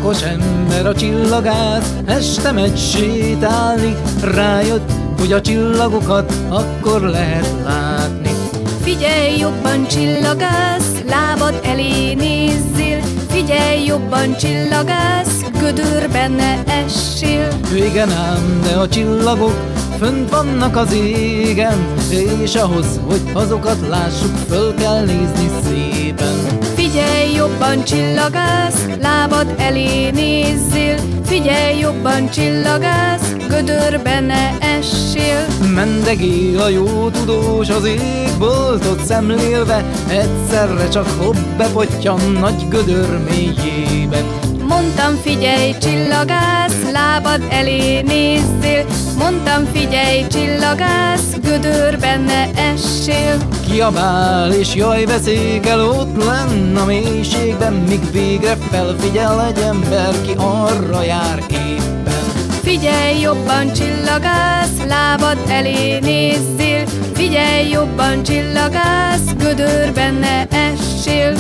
okos ember, a csillagász, este megy sétálni, rájött, hogy a csillagokat akkor lehet látni. Figyelj jobban, csillagász, lábad elé nézzél. Figyelj jobban, csillagász, gödörben ne essél. Igen ám, de a csillagok fönt vannak az égen, és ahhoz, hogy azokat lássuk, föl kell nézni szépen. Figyelj jobban, csillagász, lábad elé nézzél. Figyelj jobban, csillagász, gödörben ne essél. Mendegél a jó tudós az égboltot szemlélve, egyszerre csak hopp bepottyan nagy gödör mélyébe. Mondtam, figyelj, csillagász, lábad elé nézzél. Mondtam, figyelj, csillagász, gödörben ne essél. Kiabál és jaj veszékel ott lenn a mélységben, míg végre felfigyel egy ember, ki arra jár éppen. Figyelj jobban, csillagász, lábad elé nézzél. Figyelj jobban, csillagász, gödörben ne essél.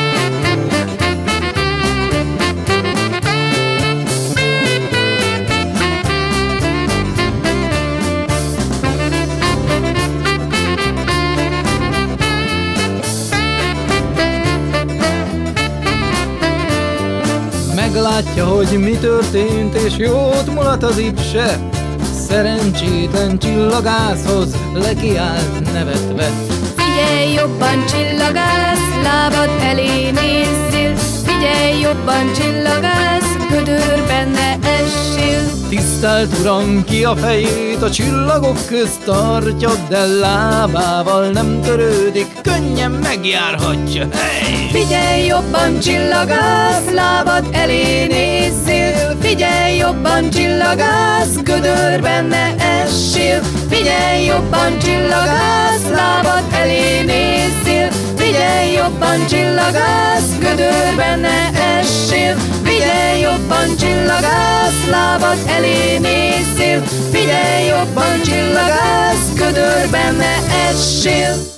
Meglátja, hogy mi történt, és jót mulat az ipse. Szerencsétlen csillagászhoz lekiált nevetve. Figyelj jobban, csillagász, lábad elé nézzél. Figyelj jobban, csillagász, gödörben ne essél. Tisztelt Uram, ki a fejét a csillagok közt tartja, de lábával nem törődik, könnyen megjárhatja. Hey! Figyelj jobban, csillagász, lábad elé nézzél. Figyelj jobban, csillagász, gödörben ne essél. Figyelj jobban, csillagász, lábad elé nézzél. Figyelj jobban, csillagász, gödörben ne essél. Figyelj jobban, csillagász, lábad elé nézzél. Figyelj jobban, csillagász, gödörben ne essél.